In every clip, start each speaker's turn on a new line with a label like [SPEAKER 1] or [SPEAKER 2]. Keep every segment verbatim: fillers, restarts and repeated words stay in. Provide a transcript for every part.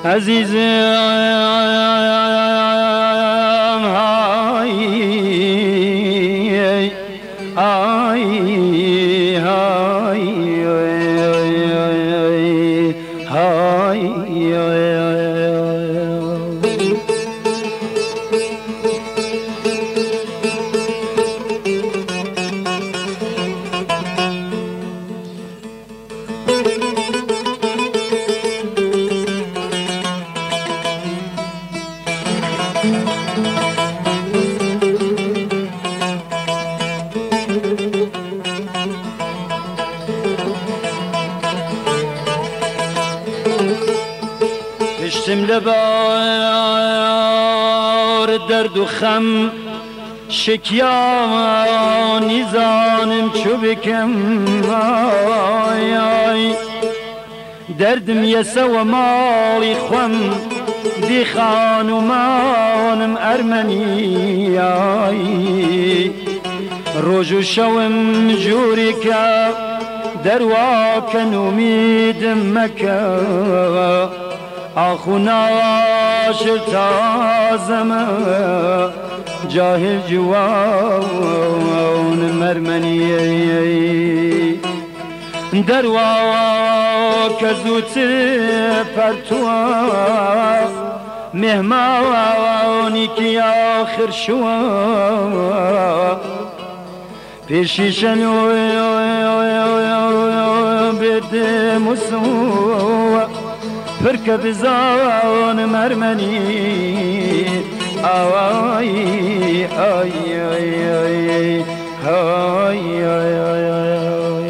[SPEAKER 1] عزیزم های های های های پشتم لبار درد و خم شکیانی زانم چو بکم آی آی دردم یسه و مالی خوم دی خانمانم ارمنی آی روز و شوم جوری که درواکن امیدم مکه آخو ناشر تازم جاهل جوان مرمنی درواک زوتر پرتوا مهمانی که آخر شوا پیشیشن بده مسوا بركة بزان مرمني آي آي آي آي آي آي آي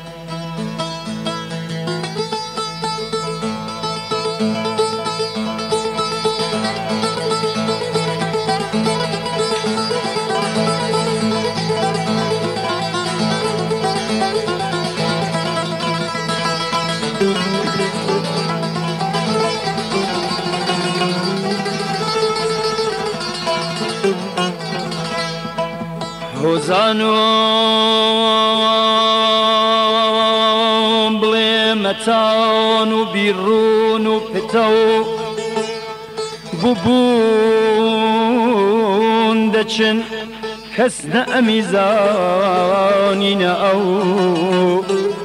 [SPEAKER 1] هزانو بلمتان و بیرون و پتو ببون دچن کس نمیزانی ناو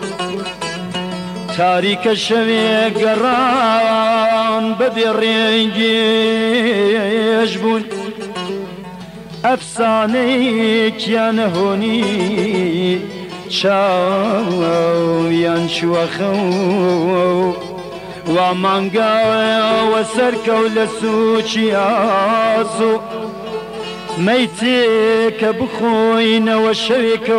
[SPEAKER 1] تاریک شوی گران ببرینگیش بون افسانه کیان هونی چاویان شوخو و مانگا و سرکو لسوچی آسو میتی که بخوین و شویکو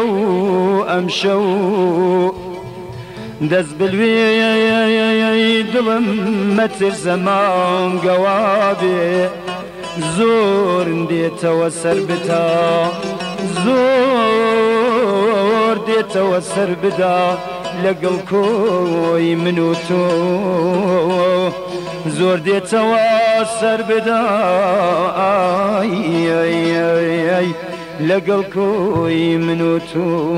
[SPEAKER 1] امشو دز بلوی دلم متر زمان قوابي زور ديتا وسربتا زور ديتا وسربدا لقل كوي منوتو زور ديتا وسربدا اي اي اي اي لقل كوي منوتو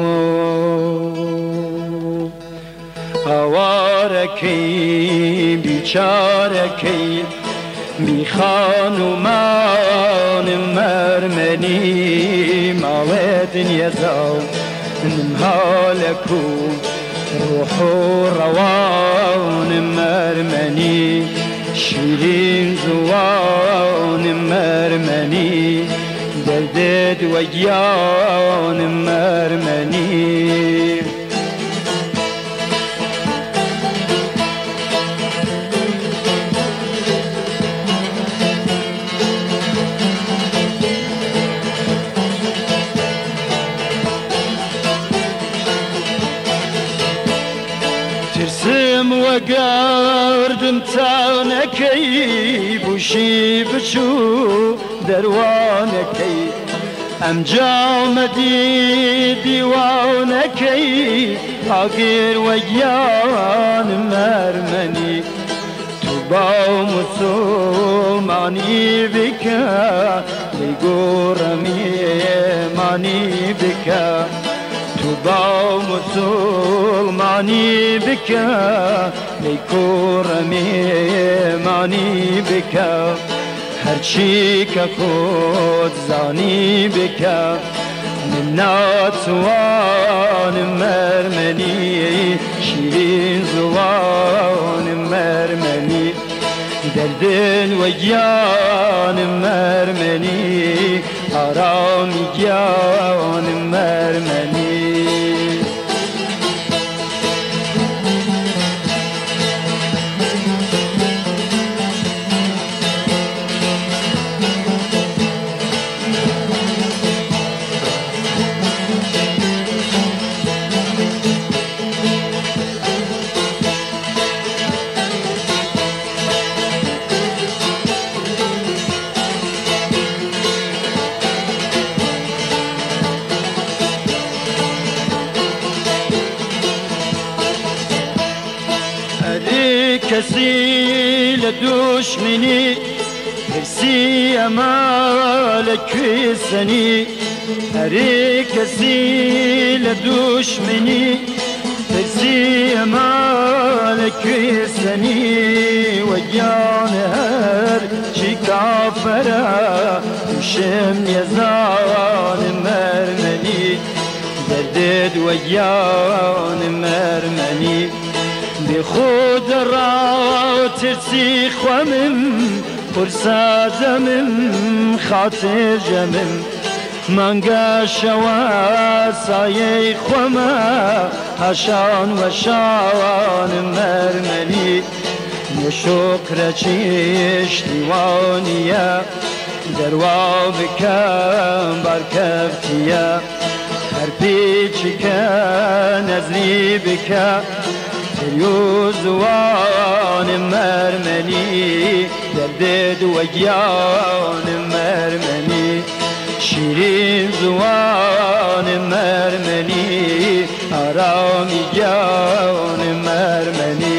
[SPEAKER 1] هواركي بيشاركي بی خانومان مرمنی مالت یزاو نمهالکو روح و روان مرمنی شیرین زوان مرمنی دردد و گیان مرمنی ترسم وقردم تاونكي بوشي بشو دروانكي ام جامدي ديوانكي اغير ويان مرمني توبا مسلماني بك لقرمي ماني بك توبا با مسلمانی بکە لەی کوڕەمێمانی بکە هەرچی کە خۆت زانی بکە من ناتوانم مەرمەنی شیرین زوانم مەرمەنی دەردن وە گیانم مەرمەنی ئارامی گیانم مەرمەنی کەسی لە دوشمنی پرسی ئەمە لە کوێسەنی هەرێ کەسی لە دوشمنی پرسی ئەمە لە کوێسەنی وەگیانە هەر چی کافەرە تووشم نێزانم مەرمەنی دەردێت وەگیانم مەرمەنی بخود را ترسی خوامم پرسازمم خاطر جمم منگا شوا سایه خوما هشان و شان مرمنی نشکر چیش دیوانیه دروا بکم برکفتیه هر پیچی که نزلی بکه یوزوان مرمنی دردد وگیان مرمنی شیرین زوان مرمنی آرامی جان مرمنی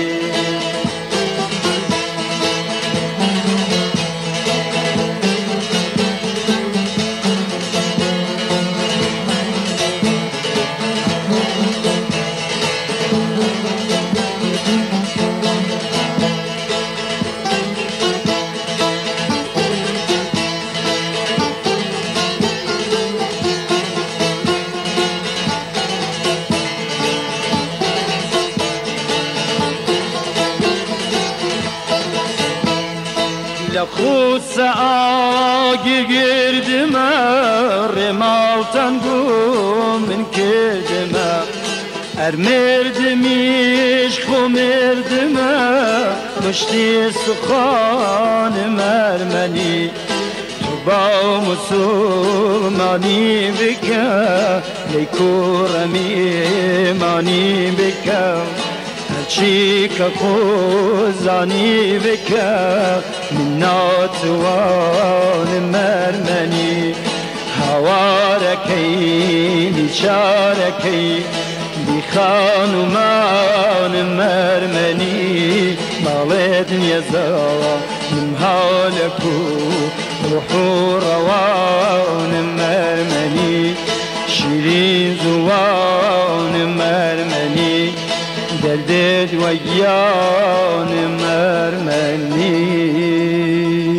[SPEAKER 1] لخوص آگی گردمه رمالتن گم من کردمه ار مردمیش خو مردمه مشتی سخان مرمنی تو با مسلمانی بکه لی کورمی مانی بکه چی که خوزانی بکه من ناتوان مرمنی هوارکی بیچارکی بی خانومان مرمنی مالد نیزا من حالکو روح و روان مرمنی شیرین زوان مرمنی دردد وگیان مرمنی